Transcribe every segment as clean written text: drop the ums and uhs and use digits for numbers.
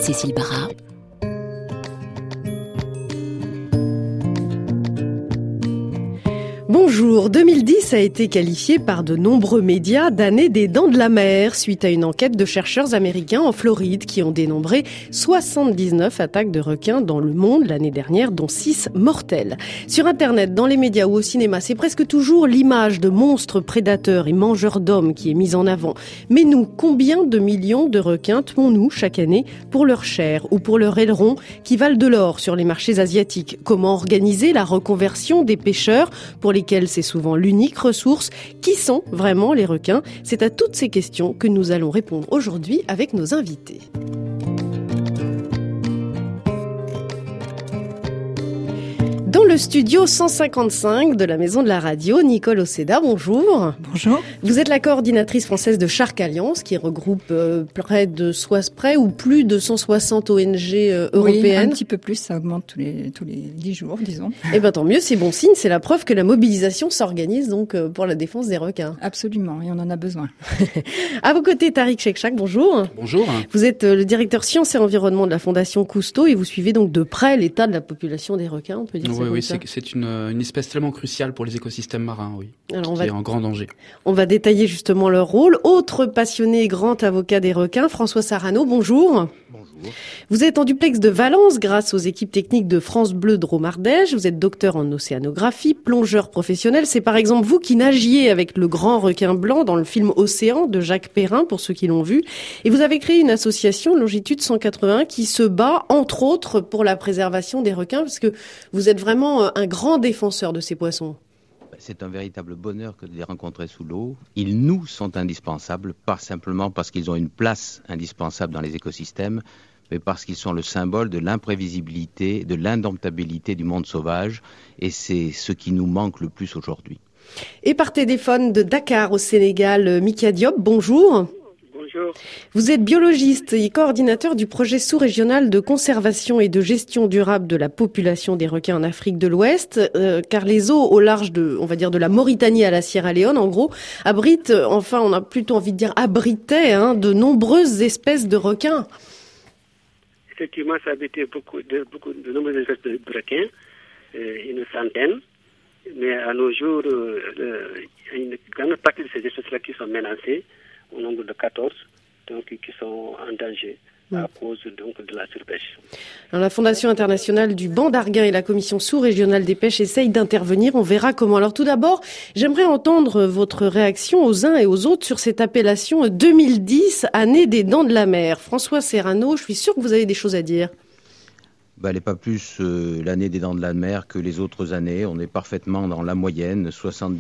Cécile Barra. Bonjour, 2010 a été qualifié par de nombreux médias d'année des dents de la mer, suite à une enquête de chercheurs américains en Floride qui ont dénombré 79 attaques de requins dans le monde l'année dernière, dont 6 mortelles. Sur Internet, dans les médias ou au cinéma, c'est presque toujours l'image de monstres prédateurs et mangeurs d'hommes qui est mise en avant. Mais nous, combien de millions de requins tuons-nous chaque année pour leur chair ou pour leurs ailerons qui valent de l'or sur les marchés asiatiques? Comment organiser la reconversion des pêcheurs pour lesquels c'est souvent l'unique ressource? Qui sont vraiment les requins? C'est à toutes ces questions que nous allons répondre aujourd'hui avec nos invités. Dans le studio 155 de la Maison de la Radio, Nicole Oceda, bonjour. Bonjour. Vous êtes la coordinatrice française de Shark Alliance, qui regroupe près ou plus de 160 ONG européennes. Oui, un petit peu plus, ça augmente tous les 10 jours, disons. Eh ben tant mieux, c'est bon signe, c'est la preuve que la mobilisation s'organise donc pour la défense des requins. Absolument, et on en a besoin. À vos côtés, Tariq Chekchak, bonjour. Bonjour. Vous êtes le directeur sciences et environnement de la Fondation Cousteau et vous suivez donc de près l'état de la population des requins, on peut dire ça. Oui, c'est une espèce tellement cruciale pour les écosystèmes marins, oui, alors qui est en grand danger. On va détailler justement leur rôle. Autre passionné et grand avocat des requins, François Sarano, bonjour. Bonjour. Vous êtes en duplex de Valence grâce aux équipes techniques de France Bleu Drôme-Ardèche. Vous êtes docteur en océanographie, plongeur professionnel. C'est par exemple vous qui nagiez avec le grand requin blanc dans le film Océan de Jacques Perrin, pour ceux qui l'ont vu. Et vous avez créé une association, Longitude 181, qui se bat, entre autres, pour la préservation des requins, parce que vous êtes vraiment un grand défenseur de ces poissons. C'est un véritable bonheur que de les rencontrer sous l'eau. Ils nous sont indispensables, pas simplement parce qu'ils ont une place indispensable dans les écosystèmes, mais parce qu'ils sont le symbole de l'imprévisibilité, de l'indomptabilité du monde sauvage, et c'est ce qui nous manque le plus aujourd'hui. Et par téléphone de Dakar au Sénégal, Mika Diop, bonjour. Bonjour. Vous êtes biologiste et coordinateur du projet sous-régional de conservation et de gestion durable de la population des requins en Afrique de l'Ouest, car les eaux au large de la Mauritanie à la Sierra Leone, en gros, abritent, enfin on a plutôt envie de dire abritaient, de nombreuses espèces de requins. Effectivement, ça habitait de nombreuses espèces de requins, une centaine, mais à nos jours, il y a une grande partie de ces espèces-là qui sont menacées, au nombre de 14, donc qui sont en danger à cause donc de la surpêche. Alors, la Fondation internationale du banc d'Arguin et la Commission sous-régionale des pêches essayent d'intervenir. On verra comment. Alors tout d'abord, j'aimerais entendre votre réaction aux uns et aux autres sur cette appellation 2010, année des dents de la mer. François Serrano, je suis sûr que vous avez des choses à dire. Elle n'est pas plus l'année des dents de la mer que les autres années. On est parfaitement dans la moyenne,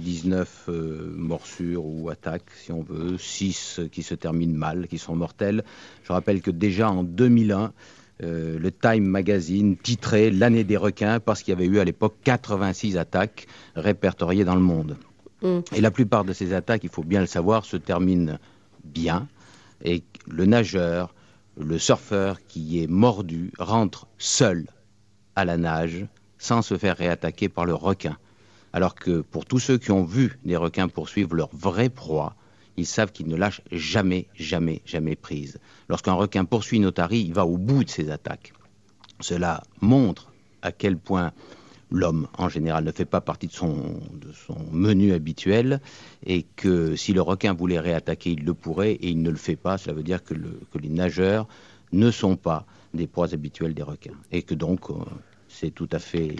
79 morsures ou attaques, si on veut, 6 qui se terminent mal, qui sont mortelles. Je rappelle que déjà en 2001, le Time Magazine titrait l'année des requins parce qu'il y avait eu à l'époque 86 attaques répertoriées dans le monde. Et la plupart de ces attaques, il faut bien le savoir, se terminent bien. Et le nageur, le surfeur qui est mordu rentre seul à la nage sans se faire réattaquer par le requin. Alors que pour tous ceux qui ont vu des requins poursuivre leur vraie proie, ils savent qu'ils ne lâchent jamais, jamais, jamais prise. Lorsqu'un requin poursuit une otarie, il va au bout de ses attaques. Cela montre à quel point l'homme, en général, ne fait pas partie de son menu habituel et que si le requin voulait réattaquer, il le pourrait et il ne le fait pas. Cela veut dire que les nageurs ne sont pas des proies habituelles des requins et que donc c'est tout à fait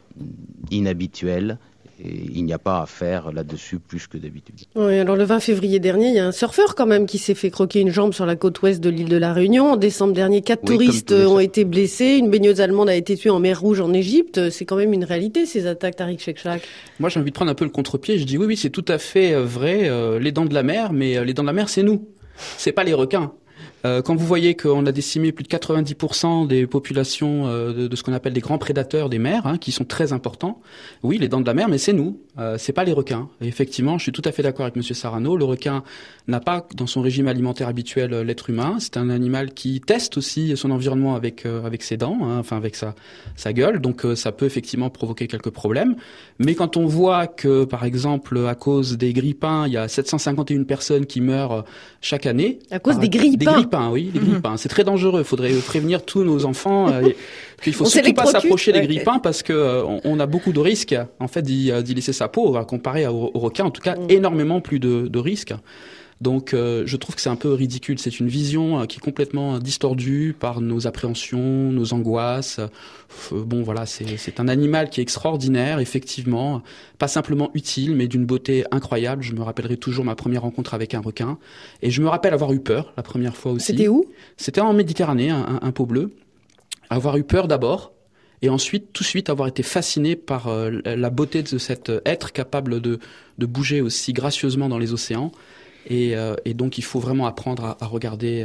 inhabituel. Et il n'y a pas à faire là-dessus plus que d'habitude. Oui, alors le 20 février dernier, il y a un surfeur quand même qui s'est fait croquer une jambe sur la côte ouest de l'île de la Réunion. En décembre dernier, 4 touristes ont été blessés. Une baigneuse allemande a été tuée en mer Rouge en Égypte. C'est quand même une réalité, ces attaques, Tariq Chekchak. Moi, j'ai envie de prendre un peu le contre-pied. Je dis oui, c'est tout à fait vrai. Les dents de la mer, mais les dents de la mer, c'est nous. C'est pas les requins. Quand vous voyez qu'on a décimé plus de 90% des populations de ce qu'on appelle des grands prédateurs des mers, qui sont très importants, oui, les dents de la mer, mais c'est nous, c'est pas les requins. Et effectivement, je suis tout à fait d'accord avec Monsieur Sarano, le requin n'a pas dans son régime alimentaire habituel l'être humain, c'est un animal qui teste aussi son environnement avec ses dents, avec sa gueule, donc ça peut effectivement provoquer quelques problèmes. Mais quand on voit que, par exemple, à cause des grippins, il y a 751 personnes qui meurent chaque année. À cause des grippins. grippins, oui, les grippins. C'est très dangereux. Il faudrait prévenir tous nos enfants qu'il faut surtout pas s'approcher des grippins parce que on a beaucoup de risques, en fait, d'y laisser sa peau, comparé aux requins. En tout cas, énormément plus de risques. Donc, je trouve que c'est un peu ridicule. C'est une vision qui est complètement distordue par nos appréhensions, nos angoisses. Bon, voilà, c'est un animal qui est extraordinaire, effectivement, pas simplement utile, mais d'une beauté incroyable. Je me rappellerai toujours ma première rencontre avec un requin, et je me rappelle avoir eu peur la première fois aussi. C'était où ? C'était en Méditerranée, un pot bleu. Avoir eu peur d'abord. Et ensuite, tout de suite, avoir été fasciné par la beauté de cet être capable de bouger aussi gracieusement dans les océans. Et donc, il faut vraiment apprendre à regarder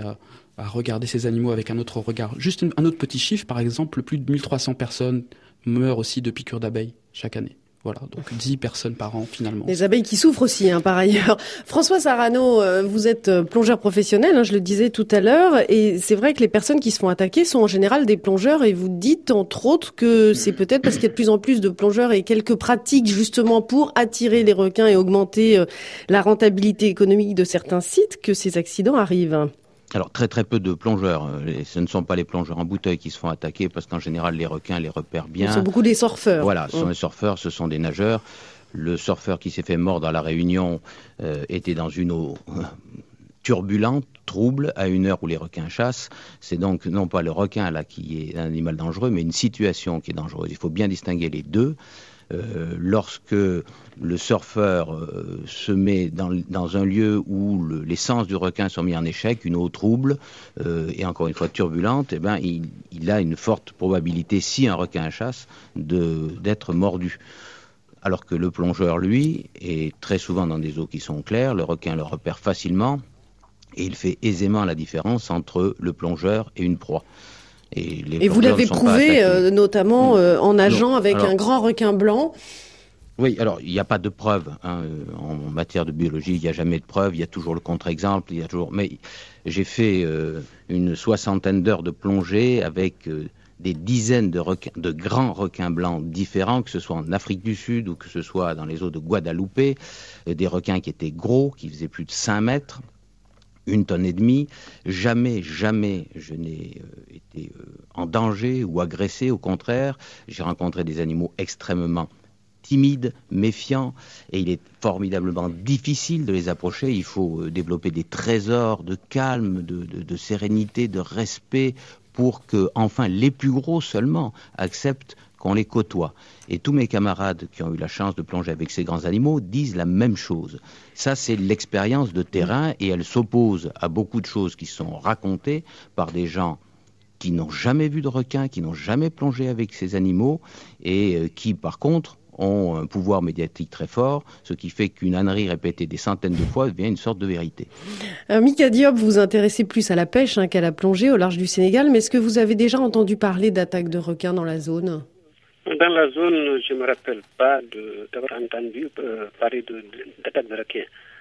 ces animaux avec un autre regard. Juste un autre petit chiffre, par exemple, plus de 1300 personnes meurent aussi de piqûres d'abeilles chaque année. Voilà, donc 10 personnes par an finalement. Les abeilles qui souffrent aussi, par ailleurs. François Sarano, vous êtes plongeur professionnel, je le disais tout à l'heure, et c'est vrai que les personnes qui se font attaquer sont en général des plongeurs, et vous dites entre autres que c'est peut-être parce qu'il y a de plus en plus de plongeurs et quelques pratiques justement pour attirer les requins et augmenter la rentabilité économique de certains sites que ces accidents arrivent. Alors très très peu de plongeurs. Ce ne sont pas les plongeurs en bouteille qui se font attaquer parce qu'en général les requins les repèrent bien. Ce sont beaucoup des surfeurs. Voilà, ce sont des surfeurs, ce sont des nageurs. Le surfeur qui s'est fait mordre à La Réunion était dans une eau turbulente, trouble, à une heure où les requins chassent. C'est donc non pas le requin là qui est un animal dangereux, mais une situation qui est dangereuse. Il faut bien distinguer les deux. Lorsque le surfeur se met dans un lieu où les sens du requin sont mis en échec, une eau trouble et encore une fois turbulente, eh ben, il a une forte probabilité, si un requin chasse, d'être mordu. Alors que le plongeur, lui, est très souvent dans des eaux qui sont claires, le requin le repère facilement et il fait aisément la différence entre le plongeur et une proie. Et vous l'avez prouvé notamment en nageant avec un grand requin blanc. Oui, alors il n'y a pas de preuve en matière de biologie, il n'y a jamais de preuve, il y a toujours le contre-exemple, mais j'ai fait une 60aine d'heures de plongée avec des dizaines de grands requins blancs différents, que ce soit en Afrique du Sud ou que ce soit dans les eaux de Guadeloupe, des requins qui étaient gros, qui faisaient plus de 5 mètres. 1,5 tonnes. Jamais je n'ai été en danger ou agressé. Au contraire, j'ai rencontré des animaux extrêmement timides, méfiants, et il est formidablement difficile de les approcher. Il faut développer des trésors de calme, de sérénité, de respect, pour que, enfin, les plus gros seulement acceptent qu'on les côtoie. Et tous mes camarades qui ont eu la chance de plonger avec ces grands animaux disent la même chose. Ça, c'est l'expérience de terrain et elle s'oppose à beaucoup de choses qui sont racontées par des gens qui n'ont jamais vu de requins, qui n'ont jamais plongé avec ces animaux et qui, par contre, ont un pouvoir médiatique très fort, ce qui fait qu'une ânerie répétée des centaines de fois devient une sorte de vérité. Mika Diop, vous vous intéressez plus à la pêche qu'à la plongée au large du Sénégal, mais est-ce que vous avez déjà entendu parler d'attaques de requins dans la zone ? Dans la zone, je ne me rappelle pas d'avoir entendu parler d'attaques de requins.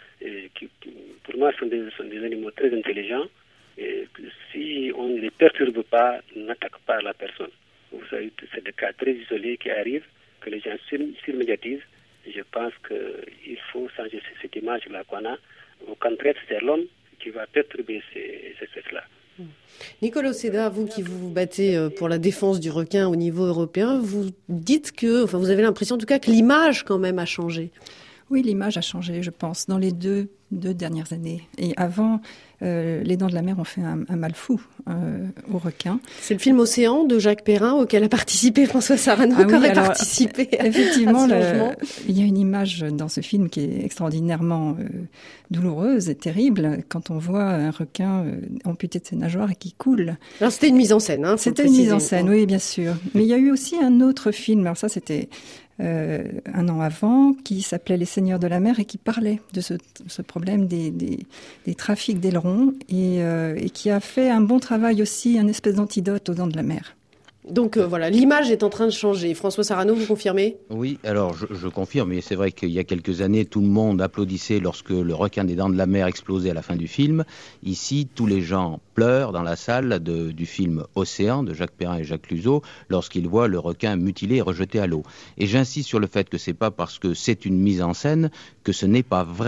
Pour moi, ce sont des animaux très intelligents. Et si on ne les perturbe pas, on n'attaque pas la personne. Vous savez, c'est des cas très isolés qui arrivent, que les gens surmédiatisent. Je pense qu'il faut changer cette image-là qu'on a. Au contraire, c'est l'homme qui va perturber ces espèces-là. Nicolas Seda, vous qui vous battez pour la défense du requin au niveau européen, vous dites vous avez l'impression en tout cas que l'image quand même a changé. Oui, l'image a changé, je pense, dans les deux dernières années. Et avant, les Dents de la Mer ont fait un mal fou aux requins. C'est le film Océan de Jacques Perrin auquel a participé François Sarano, participé effectivement, à ce changement. Il y a une image dans ce film qui est extraordinairement douloureuse et terrible quand on voit un requin amputé de ses nageoires et qui coule. Alors c'était une mise en scène. C'était une mise en scène, oui, bien sûr. Mais il y a eu aussi un autre film, alors ça c'était un an avant, qui s'appelait Les Seigneurs de la Mer et qui parlait de ce problème des trafics d'ailerons et qui a fait un bon travail aussi, un espèce d'antidote aux Dents de la Mer. Donc voilà, l'image est en train de changer. François Sarano, vous confirmez ? Oui, alors je confirme, mais c'est vrai qu'il y a quelques années, tout le monde applaudissait lorsque le requin des Dents de la Mer explosait à la fin du film. Ici, tous les gens pleurent dans la salle du film Océan de Jacques Perrin et Jacques Cluzot lorsqu'ils voient le requin mutilé et rejeté à l'eau. Et j'insiste sur le fait que c'est pas parce que c'est une mise en scène que ce n'est pas vrai.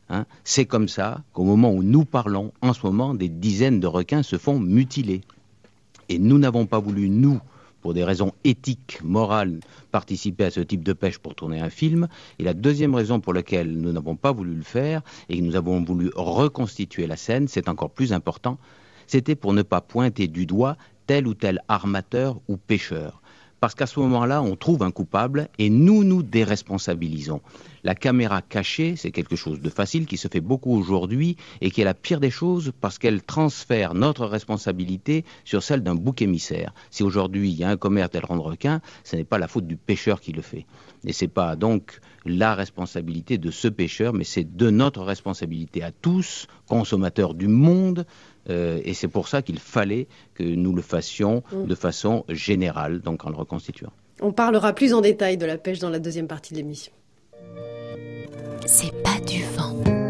C'est comme ça qu'au moment où nous parlons, en ce moment, des dizaines de requins se font mutiler. Et nous n'avons pas voulu, nous, pour des raisons éthiques, morales, participer à ce type de pêche pour tourner un film. Et la deuxième raison pour laquelle nous n'avons pas voulu le faire et que nous avons voulu reconstituer la scène, c'est encore plus important, c'était pour ne pas pointer du doigt tel ou tel armateur ou pêcheur. Parce qu'à ce moment-là, on trouve un coupable et nous nous déresponsabilisons. La caméra cachée, c'est quelque chose de facile qui se fait beaucoup aujourd'hui et qui est la pire des choses parce qu'elle transfère notre responsabilité sur celle d'un bouc émissaire. Si aujourd'hui il y a un commerce d'ailerons de requin, ce n'est pas la faute du pêcheur qui le fait. Et ce n'est pas donc la responsabilité de ce pêcheur, mais c'est de notre responsabilité à tous, consommateurs du monde. Et c'est pour ça qu'il fallait que nous le fassions de façon générale, donc en le reconstituant. On parlera plus en détail de la pêche dans la deuxième partie de l'émission. C'est pas du vent.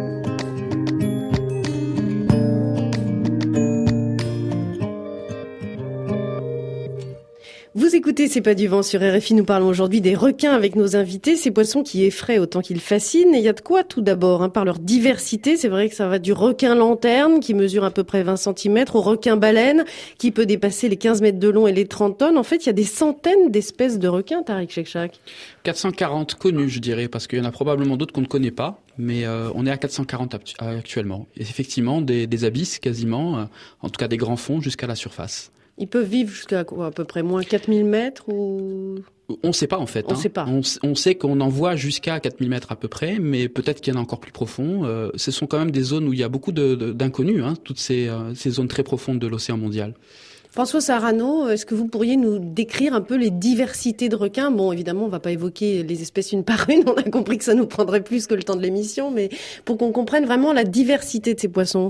Vous écoutez C'est pas du vent sur RFI. Nous parlons aujourd'hui des requins avec nos invités. Ces poissons qui effraient autant qu'ils fascinent. Et il y a de quoi tout d'abord, par leur diversité. C'est vrai que ça va du requin lanterne qui mesure à peu près 20 cm au requin baleine qui peut dépasser les 15 mètres de long et les 30 tonnes. En fait, il y a des centaines d'espèces de requins, Tariq Chekchak. 440 connus, je dirais, parce qu'il y en a probablement d'autres qu'on ne connaît pas. Mais on est à 440 actuellement. Et effectivement, des abysses quasiment, en tout cas des grands fonds jusqu'à la surface. Ils peuvent vivre jusqu'à quoi, à peu près moins 4000 mètres ou... On ne sait pas en fait. On sait pas. On sait qu'on en voit jusqu'à 4000 mètres à peu près, mais peut-être qu'il y en a encore plus profond. Ce sont quand même des zones où il y a beaucoup d'inconnus, toutes ces zones très profondes de l'océan mondial. François Sarano, est-ce que vous pourriez nous décrire un peu les diversités de requins ? Bon, évidemment, on va pas évoquer les espèces une par une, on a compris que ça nous prendrait plus que le temps de l'émission, mais pour qu'on comprenne vraiment la diversité de ces poissons.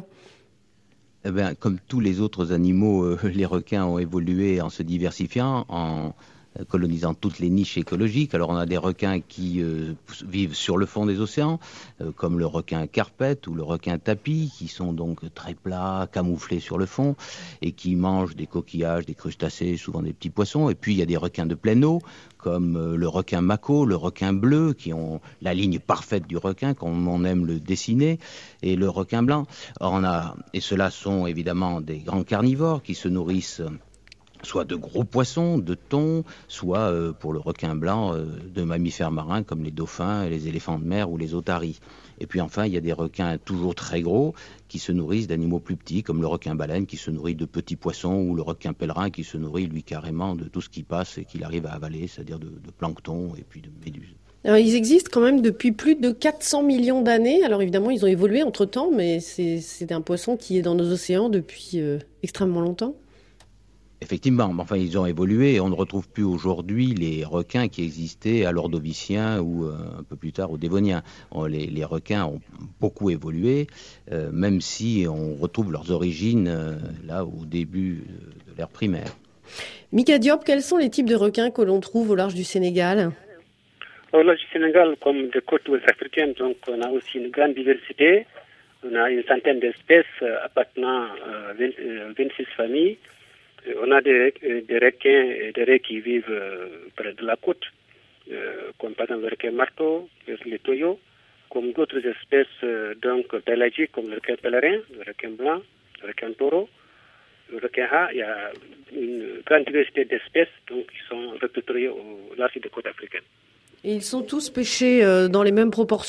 Eh bien, comme tous les autres animaux, les requins ont évolué en se diversifiant, en colonisant toutes les niches écologiques. Alors on a des requins qui vivent sur le fond des océans, comme le requin carpette ou le requin tapis, qui sont donc très plats, camouflés sur le fond, et qui mangent des coquillages, des crustacés, souvent des petits poissons. Et puis il y a des requins de pleine eau, comme le requin mako, le requin bleu, qui ont la ligne parfaite du requin, comme on aime le dessiner, et le requin blanc. Or, et ceux-là sont évidemment des grands carnivores qui se nourrissent soit de gros poissons, de thon, soit pour le requin blanc, de mammifères marins comme les dauphins, les éléphants de mer ou les otaries. Et puis enfin, il y a des requins toujours très gros qui se nourrissent d'animaux plus petits, comme le requin baleine qui se nourrit de petits poissons, ou le requin pèlerin qui se nourrit, lui, carrément de tout ce qui passe et qu'il arrive à avaler, c'est-à-dire de plancton et puis de méduses. Alors, ils existent quand même depuis plus de 400 millions d'années. Alors évidemment, ils ont évolué entre-temps, mais c'est un poisson qui est dans nos océans depuis extrêmement longtemps. Effectivement, mais enfin ils ont évolué et on ne retrouve plus aujourd'hui les requins qui existaient à l'Ordovicien ou un peu plus tard au Dévonien. Les requins ont beaucoup évolué, même si on retrouve leurs origines là au début de l'ère primaire. Mika Diop, quels sont les types de requins que l'on trouve au large du Sénégal ? Au large du Sénégal, comme des côtes ouest africaines, donc on a aussi une grande diversité. On a une centaine d'espèces appartenant à 26 familles. On a des requins et des raies qui vivent près de la côte, comme par exemple le requin marteau, les toyos, comme d'autres espèces donc pélagiques comme le requin pèlerin, le requin blanc, le requin taureau, le requin ha. Il y a une grande diversité d'espèces donc, qui sont répertoriées au large des côtes africaines. Et ils sont tous pêchés dans les mêmes proportions ?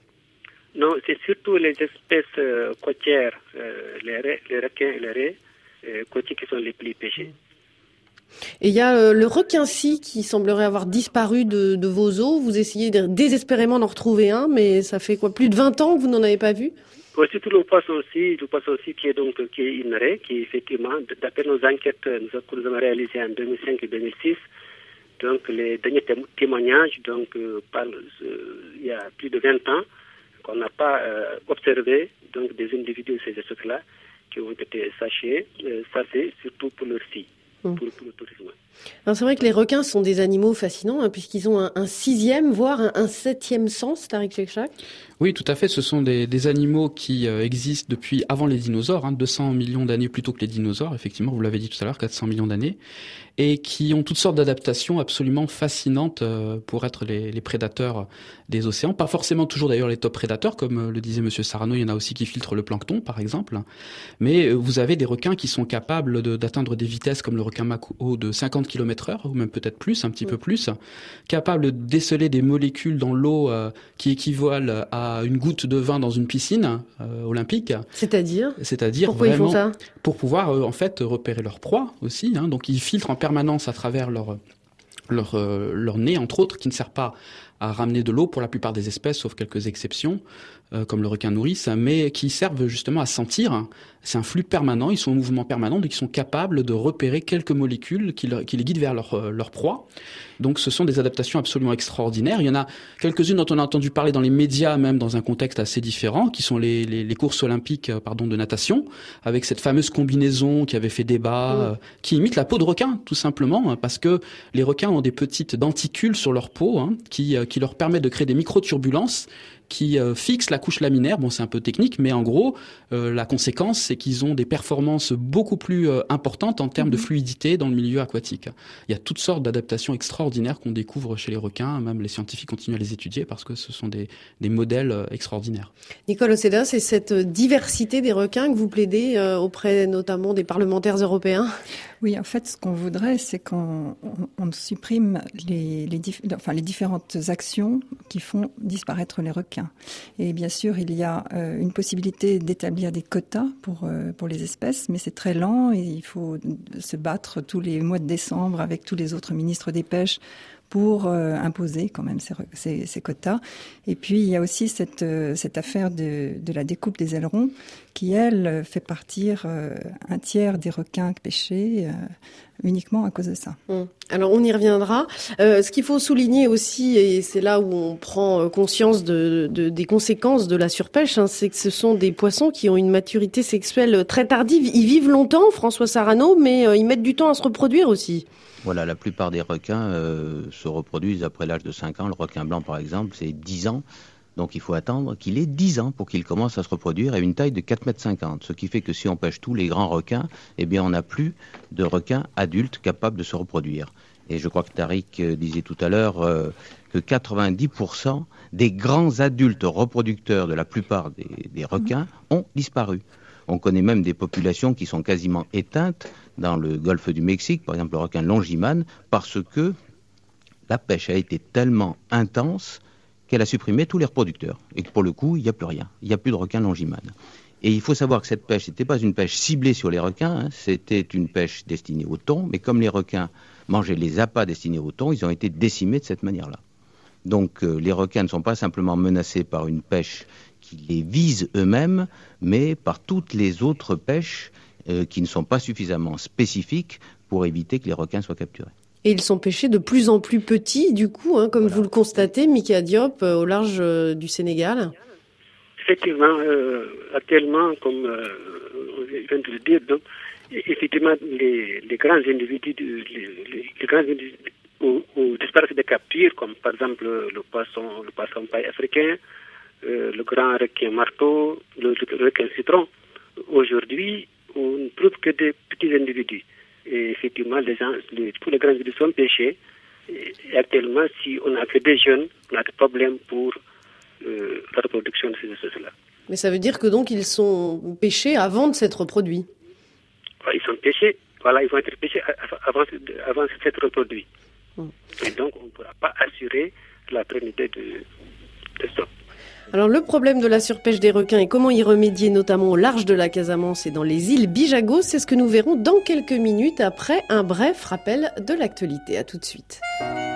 Non, c'est surtout les espèces côtières, les requins et les raies, côtiers qui sont les plus pêchés. Et il y a le requin-ci qui semblerait avoir disparu de vos eaux. Vous essayez désespérément d'en retrouver un, mais ça fait quoi, plus de 20 ans que vous n'en avez pas vu ? Surtout le poisson aussi qui est une raie, qui effectivement, d'après nos enquêtes que nous avons réalisées en 2005 et 2006, donc les derniers témoignages parlent il y a plus de 20 ans qu'on n'a pas observé donc des individus de ces espèces-là qui ont été sachés. Ça c'est surtout pour leur scie, pour le tourisme. Alors c'est vrai que les requins sont des animaux fascinants puisqu'ils ont un sixième, voire un septième sens, Tariq Chekchak. Oui, tout à fait. Ce sont des animaux qui existent depuis avant les dinosaures, 200 millions d'années plus tôt que les dinosaures, effectivement, vous l'avez dit tout à l'heure, 400 millions d'années, et qui ont toutes sortes d'adaptations absolument fascinantes pour être les prédateurs des océans. Pas forcément toujours d'ailleurs les top prédateurs, comme le disait Monsieur Sarano, il y en a aussi qui filtrent le plancton, par exemple. Mais vous avez des requins qui sont capables d'atteindre des vitesses comme le requin macaque de 50 km/h, ou même peut-être plus, un petit peu plus, capables de déceler des molécules dans l'eau qui équivalent à une goutte de vin dans une piscine olympique. C'est-à-dire pourquoi vraiment, ils font ça pour pouvoir en fait repérer leur proie aussi. Donc ils filtrent en permanence à travers leur nez, entre autres, qui ne sert pas à ramener de l'eau pour la plupart des espèces, sauf quelques exceptions, comme le requin nourrice, mais qui servent justement à sentir. C'est un flux permanent, ils sont en mouvement permanent, donc ils sont capables de repérer quelques molécules qui les guident vers leur proie. Donc ce sont des adaptations absolument extraordinaires. Il y en a quelques-unes dont on a entendu parler dans les médias, même dans un contexte assez différent, qui sont les courses olympiques de natation, avec cette fameuse combinaison qui avait fait débat, qui imite la peau de requin, tout simplement, parce que les requins ont des petites denticules sur leur peau, qui leur permettent de créer des micro-turbulences qui fixent la couche laminaire. Bon, c'est un peu technique, mais en gros, la conséquence, c'est qu'ils ont des performances beaucoup plus importantes en termes de fluidité dans le milieu aquatique. Il y a toutes sortes d'adaptations extraordinaires qu'on découvre chez les requins, même les scientifiques continuent à les étudier parce que ce sont des modèles extraordinaires. Nicole Oceda, c'est cette diversité des requins que vous plaidez auprès notamment des parlementaires européens? Oui, en fait, ce qu'on voudrait, c'est qu'on supprime les différentes actions qui font disparaître les requins. Et bien sûr, il y a une possibilité d'établir des quotas pour les espèces, mais c'est très lent et il faut se battre tous les mois de décembre avec tous les autres ministres des pêches pour imposer quand même ces quotas. Et puis, il y a aussi cette affaire de la découpe des ailerons qui, elle, fait partir un tiers des requins pêchés uniquement à cause de ça. Alors, on y reviendra. Ce qu'il faut souligner aussi, et c'est là où on prend conscience des conséquences de la surpêche, c'est que ce sont des poissons qui ont une maturité sexuelle très tardive. Ils vivent longtemps, François Sarano, mais ils mettent du temps à se reproduire aussi. Voilà, la plupart des requins se reproduisent après l'âge de 5 ans. Le requin blanc, par exemple, c'est 10 ans. Donc il faut attendre qu'il ait 10 ans pour qu'il commence à se reproduire à une taille de 4,50 m. Ce qui fait que si on pêche tous les grands requins, eh bien on n'a plus de requins adultes capables de se reproduire. Et je crois que Tariq disait tout à l'heure que 90% des grands adultes reproducteurs de la plupart des requins ont disparu. On connaît même des populations qui sont quasiment éteintes dans le golfe du Mexique, par exemple le requin longimane, parce que la pêche a été tellement intense qu'elle a supprimé tous les reproducteurs. Et que pour le coup, il n'y a plus rien. Il n'y a plus de requins longimane. Et il faut savoir que cette pêche, n'était pas une pêche ciblée sur les requins, c'était une pêche destinée au thon, mais comme les requins mangeaient les appâts destinés au thon, ils ont été décimés de cette manière-là. Donc les requins ne sont pas simplement menacés par une pêche qui les vise eux-mêmes, mais par toutes les autres pêches qui ne sont pas suffisamment spécifiques pour éviter que les requins soient capturés. Et ils sont pêchés de plus en plus petits, du coup, comme voilà. Vous le constatez, Mika Diop, au large du Sénégal. Effectivement, actuellement, comme je viens de le dire, donc, effectivement, les grands individus, où disparaissent des captures, comme par exemple le poisson paille africain, le grand requin marteau, le requin citron. Aujourd'hui, on ne trouve que des petits individus. Et effectivement, tous les grands individus sont pêchés. Et actuellement, si on a que des jeunes, on a des problèmes pour la reproduction de ces espèces-là. Mais ça veut dire que donc ils sont pêchés avant de s'être reproduits. Ils sont pêchés, voilà, ils vont être pêchés avant de s'être reproduits. Et donc, on ne pourra pas assurer la pérennité de stock. Alors le problème de la surpêche des requins et comment y remédier, notamment au large de la Casamance et dans les îles Bijagos, c'est ce que nous verrons dans quelques minutes après un bref rappel de l'actualité. À tout de suite.